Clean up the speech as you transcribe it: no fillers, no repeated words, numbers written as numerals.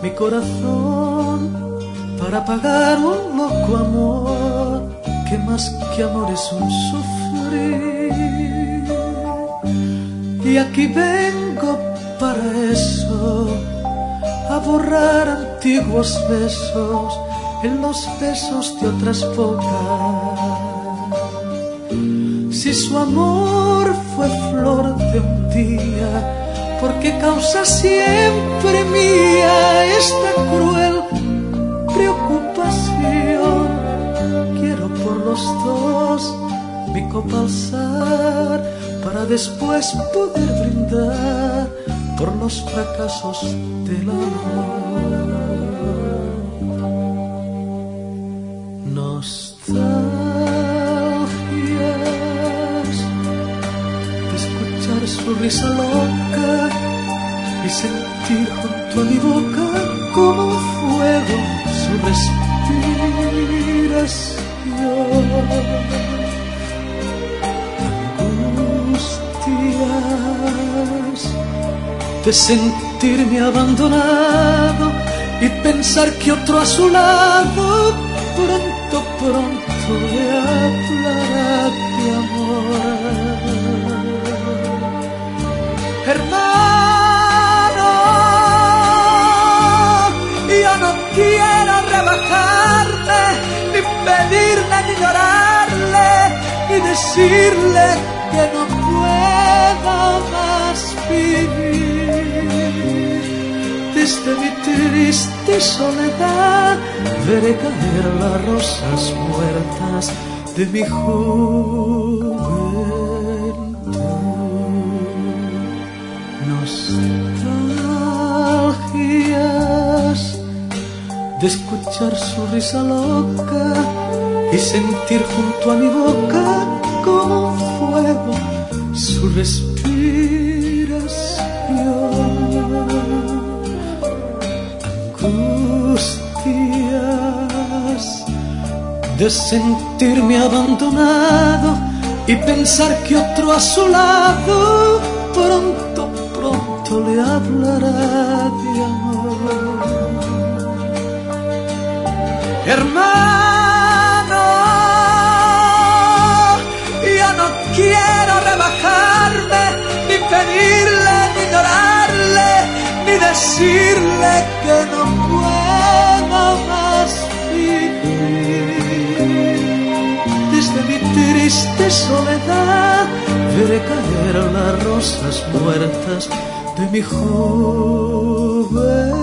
mi corazón para pagar un loco amor que más que amor es un sufrir. Y aquí vengo para eso, a borrar antiguos besos en los besos de otras bocas. Si su amor fue flor de un día, ¿por qué causa siempre mía esta cruel preocupación? Quiero por los dos mi copa alzar para después poder brindar por los fracasos del amor. Nostalgias de escuchar su risa loca y sentir junto a mi boca como un fuego su respiración. Angustias de sentirme abandonado y pensar que otro a su lado pronto le hablará de amor. Hermano, yo no quiero rebajarle, ni pedirle, ni llorarle, ni decirle que no puedo más vivir. Desde mi triste soledad veré caer las rosas muertas de mi juventud. Nostalgias de escuchar su risa loca y sentir junto a mi boca como un fuego su respiración. Angustias de sentirme abandonado y pensar que otro a su lado pronto le hablará de amor. Hermano, yo no quiero rebajarme, ni pedirle, ni llorarle, ni decirle que no puedo más vivir. Desde mi triste soledad veré caer las rosas muertas de mi juventud.